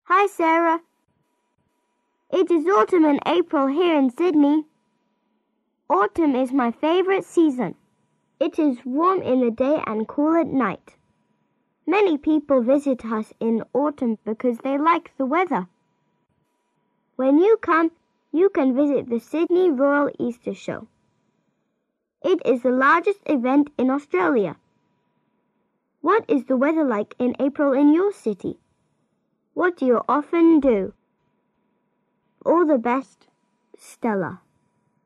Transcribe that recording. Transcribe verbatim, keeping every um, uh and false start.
Hi, Sarah. It is autumn in April here in Sydney. Autumn is my favorite season. It is warm in the day and cool at night. Many people visit us in autumn because they like the weather. When you come, you can visit the Sydney Royal Easter Show. It is the largest event in Australia. What is the weather like in April in your city? What do you often do? All the best, Stella.